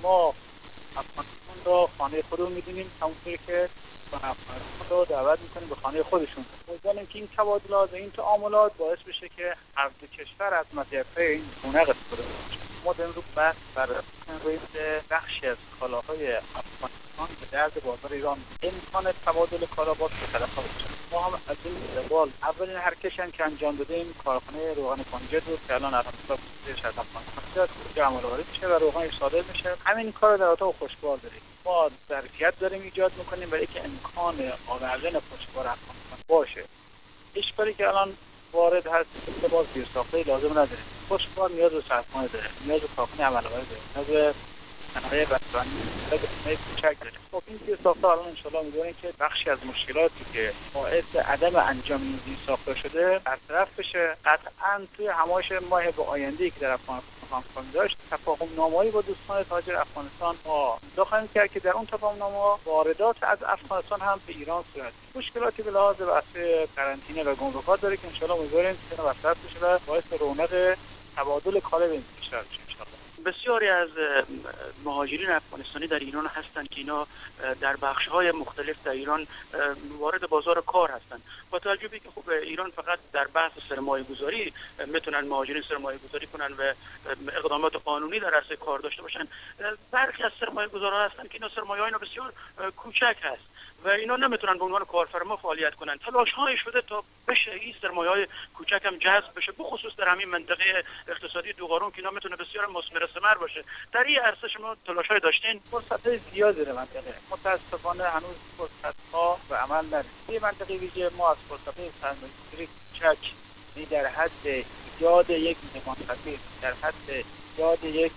ما افغانستان رو خانه خودمون می‌دونیم، همونطوری که افغانستان رو دعوت می‌کنیم به خانه خودشون. امیدواریم که این تبادلات و این تعاملات باعث بشه که هر دو کشور از مزیت‌های این گونه استفاده کنند. ما در امروز بحث بر روی بخشی از کالاهای افغانستان به درد بازار ایران امکان تبادل کالا با طرف بشه. ما هم از این اقبال اولین حرکتی که انجام دادیم کارخانه روغن کنجد بود که الان ارامسا بسیارش از افغانستان که عمل‌آوری میشه و روغنش صادر میشه. همین کار رو در اتاق خوشبار داریم. ما ظرفیت داریم ایجاد میکنیم برای که امکان آوردن خوشبار افغانستان باشه. هیچ کاری که الان وارد هست که باز زیرساخت‌های لازم نداره. خوشبار نیاز به سرمایه داره، نیاز به کارخانه عمل‌آوری داره، نیاز به صنایع بستنی، نیاز به صنایع کوچک داره. خب این زیرساخت‌ها الان انشالله می‌دونیم که بخشی از مشکلاتی که باعث عدم انجام این زیرساخت‌ها شده برطرف بشه. قطعاً توی همایش ماه به آینده‌ای که در افغانستان خواهیم داشت تفاهم‌نامه‌ای با دوستان تاجر افغانستان ما خواهیم کرد که در اون تفاهم‌نامه واردات از افغانستان هم به ایران صورت مشکلاتی به لحاظ بحث قرنطینه و گمرکات داره که انشالله امیدواریم که برطرف بشه و باعث رونق تبادل کالا بین کشورها بشه انشالله. بسیاری از مهاجرین افغانستانی در ایران هستند که اینا در بخش‌های مختلف در ایران وارد بازار کار هستند. با توجه به که خب ایران فقط در بحث سرمایه‌گذاری میتونن مهاجرین سرمایه‌گذاری کنن و اقدامات قانونی در عرصه کار داشته باشن. برخی از سرمایه‌گذارها هستند که اینا سرمایه‌های اینا بسیار کوچک هست و اینا نمیتونن به عنوان کارفرما فعالیت کنن. تلاش‌هایی شده تا بشه این سرمایه‌های کوچک هم جذب بشه، بخصوص در همین منطقه اقتصادی دوغارون که اینا میتونه بسیار مثمر ثمر باشه. در این عرصه شما تلاش‌های داشتین؟ فرصت‌های زیادی در منطقه. متأسفانه هنوز فرصت‌ها به عمل نرسیده. این منطقه ویژه ما از فرصت‌های سرمایه‌گذاری کوچک در حد ایجاد یک مهمانخانه، در حد ایجاد یک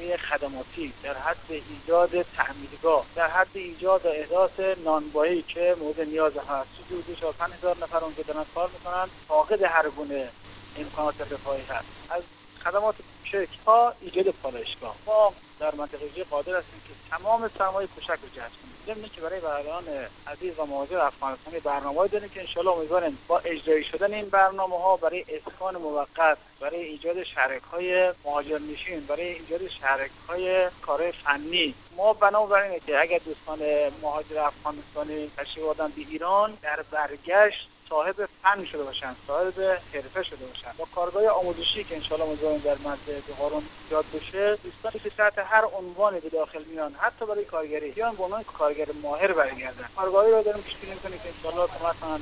خدماتی، در حد ایجاد تعمیرگاه، در حد ایجاد و احداث نانوایی که مورد نیاز هست. حدود 5000 نفر اونجا دارن کار میکنن، فاقد هر گونه امکانات رفاهی هست. از خدمات کوچک تا ایجاد پالایشگاه ما در منطقه قادر هستیم که تمام سرمایه کوچک رو جذب کنیم. ضمن که برای برادران عزیز و مهاجر افغانستانی برنامه‌ای داریم که انشالله امیدواریم با اجرایی شدن این برنامه‌ها برای اسکان موقت، برای ایجاد شهرک‌های مهاجرنشین، برای ایجاد شهرک‌های کارهای فنی، ما بنابر اینه که اگر دوستان مهاجر افغانستانی تشریف آوردن به ایران در برگشت صاحب فن شده باشن، صاحب حرفه شده باشن. با کارگاه آموزشی که انشالله امیدواریم در منطقه دوغارون ایجاد بشه، دوستانی که تحت هر عنوانی به داخل میان، حتی برای کارگری بیان به عنوان کارگر ماهر برگردن. کارگاهی رو داریم پیش بینی می‌کنیم که انشالله مثلا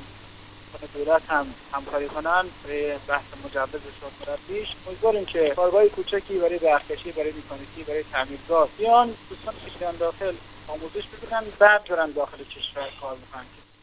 دولت هم همکاری کنن به بحث مجوز شغل. امیدواریم که کارگاه کوچکی برای برقکشی، برای مکانیکی، برای تعمیرگاه بیان دوستان که داخل آموزش ببینن، بعد برن داخل کشور کار بکنن.